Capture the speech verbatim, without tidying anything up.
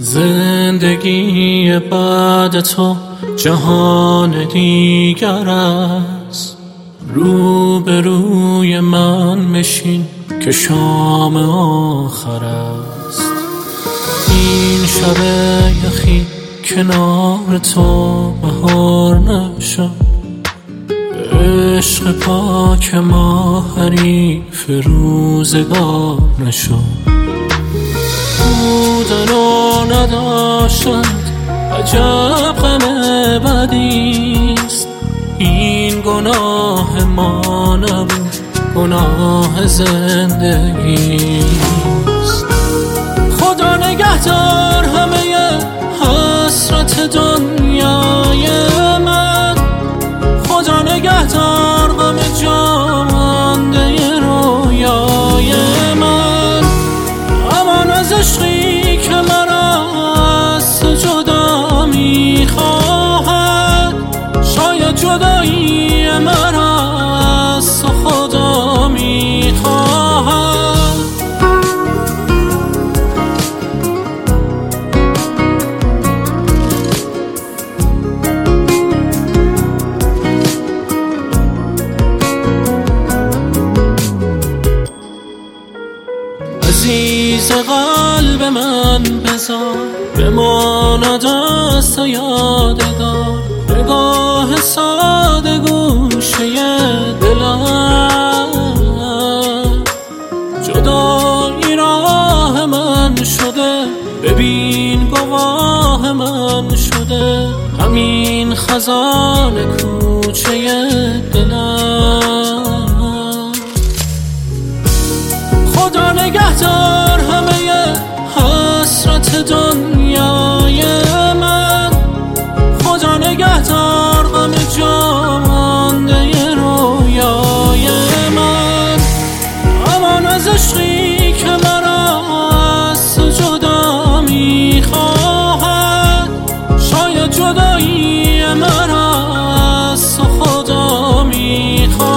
زندگی بعد تو جهان دیگر است، روبروی من بشین که شام آخر است. این شب یخی کنار تو بهار نشد، عشق پاک ما حریف روزگار نشد. بودن و نداشتن عجب غم بدیست، این گناه ما نبود گناه زندگیست. خدا نگهدار همه حسرت دنیای من، خدا نگهدار غم جامانده رویای من. امان از عشقی که مرا از تو جدا میخواهد، شاید جدایی مرا از تو خدا میخواهد. عزیز قلب من بذار بماند از تو یادگار، نگاه ساده گوشه دلم. جدایی راه من شده، ببین گواه من شده، همین خزان کوچه دلم. خدا نگهدار همه حسرت دنیای من، خدا نگهدار غم جامانده رویای من. امان از عشقی که مرا از تو جدا میخواهد، شاید جدایی مرا از تو خدا میخواهد.